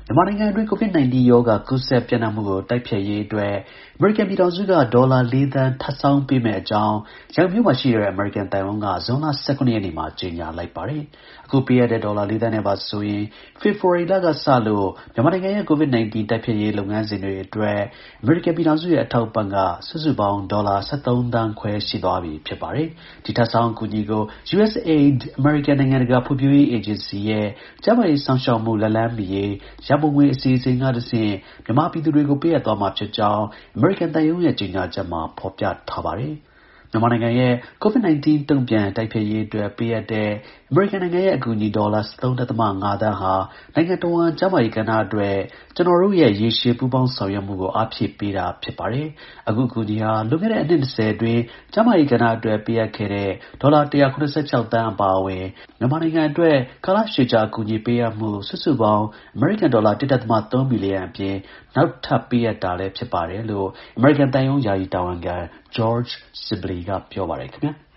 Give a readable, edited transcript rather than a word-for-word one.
မြန်မာနိုင်ငံအတွင်း COVID-19 ရောဂါ ကူးစက်ပျံ့နှံ့မှုကို တိုက်ဖျက်ရေးအတွက် အမေရိကန်ပြည်ထောင်စုက ဒေါ်လာ ၄ သန်း ထပ်ဆောင်းပေးမယ့်အကြောင်း ရန်ကုန်မြို့မှာရှိတဲ့ အမေရိကန်သံရုံးက ဇွန်လ ၁၇ ရက်နေ့မှာ ကြေညာလိုက်ပါတယ်။ အခုပေးအပ်တဲ့ ဒေါ်လာ ၄ သန်းနဲ့ပါဆိုရင် ဖေဖော်ဝါရီလကစလို့ မြန်မာနိုင်ငံရဲ့ COVID-19 တိုက်ဖျက်ရေး လုပ်ငန်းစဉ်တွေအတွက် အမေရိကန်ပြည်ထောင်စုရဲ့ အထောက်အပံ့က စုစုပေါင်း ဒေါ်လာ ၁၃ သန်းခွဲ ရှိသွားပြီ ဖြစ်ပါတယ်။ ဒီ ထပ်ဆောင်း အကူအညီကို USAID အမေရိကန် နိုင်ငံတကာ ဖွံ့ဖြိုးရေး အေဂျင်စီရဲ့ ကျန်းမာရေး စောင့်ရှောက်မှု လက်လှမ်းမီရေး ရန်ပုံငွေ အစီအစဉ်ကတဆင့် မြန်မာပြည်သူတွေကို ပေးအပ်သွားမှာဖြစ်ကြောင်း အမေရိကန်သံရုံးရဲ့ ကြေညာချက်မှာ ဖော်ပြထားပါတယ်။ မြန်မာနိုင်ငံရဲ့ COVID-19 တုံ့ပြန်တိုက်ဖျက်ရေးအတွက် ပေးအပ်တဲ့ အမေရိကန်နိုင်ငံရဲ့ အကူအညီ ဒေါ်လာ ၁၃.၅ သန်းဟာ နိုင်ငံတစ်ဝှမ်း ကျန်းမာရေးကဏ္ဍအတွက် ကျွန်တော်တို့ရဲ့ ရေရှည် ပူးပေါင်းဆောင်ရွက်မှုကို အားဖြည့်ပေးတာ ဖြစ်ပါတယ်။ အခု အကူအညီဟာ လွန်ခဲ့တဲ့ အနှစ် ၂၀ အတွင်း ကျန်းမာရေးကဏ္ဍအတွက် ပေးအပ်ခဲ့တဲ့ ဒေါ်လာ ၁၇၆ သန်း အပါအဝင် မြန်မာနိုင်ငံအတွက် ကာလရှည်ကြာ အကူအညီပေးအပ်မှု စုစုပေါင်း အမေရိကန်ဒေါ်လာ ၁.၃ ဘီလီယံအပြင် နောက်ထပ် ပေးအပ်တာလည်း ဖြစ်ပါတယ်လို့ အမေရိကန်သံရုံး ယာယီတာဝန်ခံ George Sibley က ပြောပါတယ် ခင်ဗျာ။